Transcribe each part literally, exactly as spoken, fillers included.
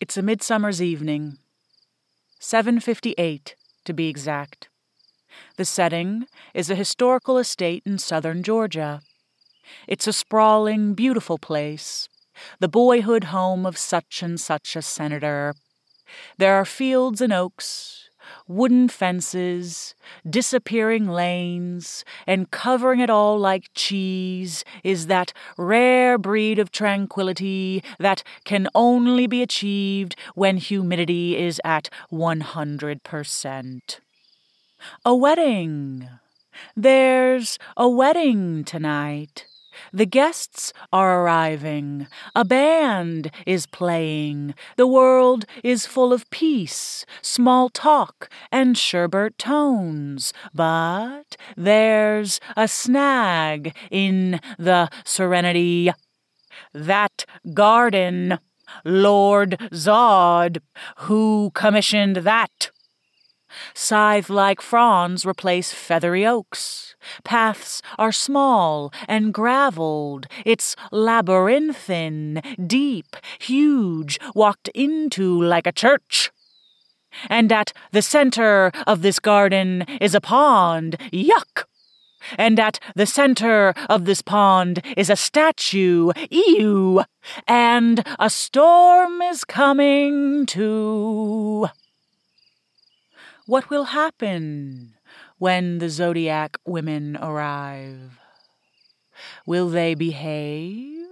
It's a midsummer's evening, seven fifty-eight to be exact. The setting is a historical estate in southern Georgia. It's a sprawling, beautiful place, the boyhood home of such and such a senator. There are fields and oaks, wooden fences, disappearing lanes, and covering it all like cheese is that rare breed of tranquility that can only be achieved when humidity is at one hundred percent. A wedding! There's a wedding tonight. The guests are arriving. A band is playing. The world is full of peace, small talk, and sherbet tones. But there's a snag in the serenity. That garden. Lord Zod. Who commissioned that? Scythe-like fronds replace feathery oaks. Paths are small and graveled. It's labyrinthine, deep, huge, walked into like a church. And at the center of this garden is a pond. Yuck! And at the center of this pond is a statue. Ew! And a storm is coming too. What will happen when the Zodiac women arrive? Will they behave?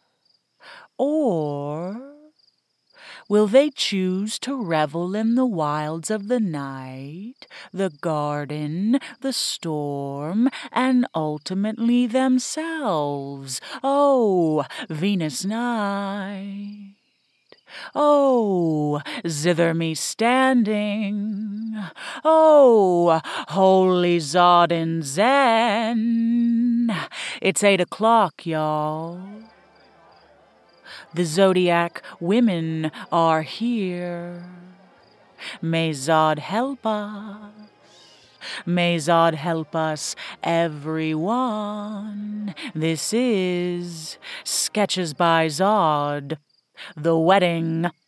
Or will they choose to revel in the wilds of the night, the garden, the storm, and ultimately themselves? Oh, Venus night! Oh, zither me standing. Oh, holy Zod and Zen. It's eight o'clock, y'all. The Zodiac women are here. May Zod help us. May Zod help us, everyone. This is Sketches by Zod. The Wedding.